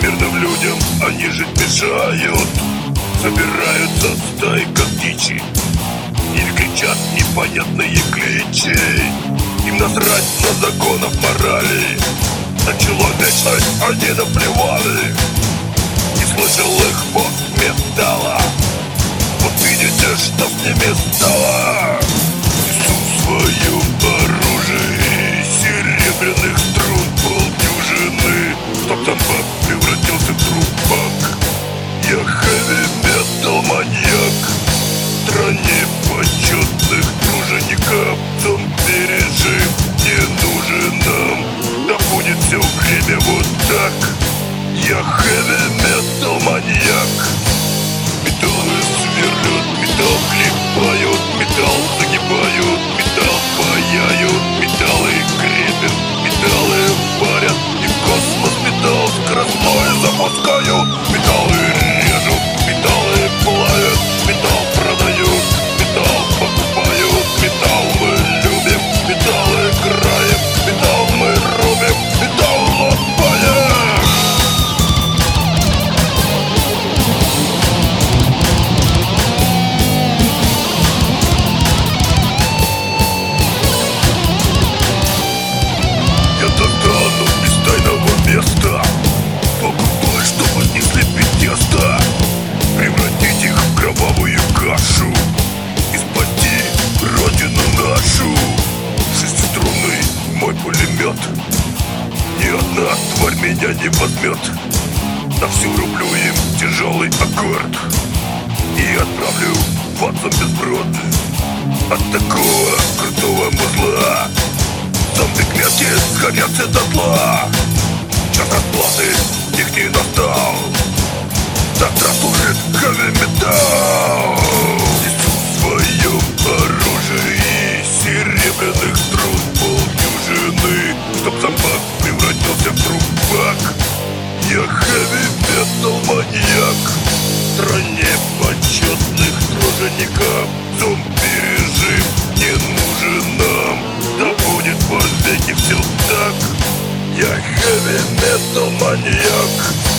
Мирным людям они жить мешают. Собираются стайка дичи или кричат непонятные кличи. Им насрать на законов морали, на человечность они наплевали. Не слышал их бог металла, вот видите, что с ними стало. Несу в своем оружии серебряных струн полдюжины, чтоб зомбак превратился в трупак. Я хэви-метал маньяк, стране почетных тружеников. Зомби-режим не нужен нам, да будет все время вот так. Я хэви-метал маньяк. Металлы сверлят, металл клепают, металл загибают, металл паяют, металлы крепят, металлы варят, и в космос металл скоростной запускают. Металлы режут, металлы плавят, металл продают, металл покупают, металл мы любим, металл играем, металл мы рубим, металл ломаем. Я достану из тайного места покупай, чтобы не слепить тесто, превратить их в кровавую кашу и спасти родину нашу. Шестиструнный мой пулемет, ни одна тварь меня не возьмет. На всю рублю им тяжелый аккорд и отправлю в ад сумасброд. От такого крутого музла зомби-клетки сгорят все дотла. Час расплаты их не настал, завтра служит хэви-металл. Несу в своем оружии серебряных струн полдюжины, чтоб зомбак превратился в трупак. Я хэви-метал маньяк, стране почетных тружеников. Зомби-режим не нужен нам, да будет во веки все так. Я хэви-метал маньяк.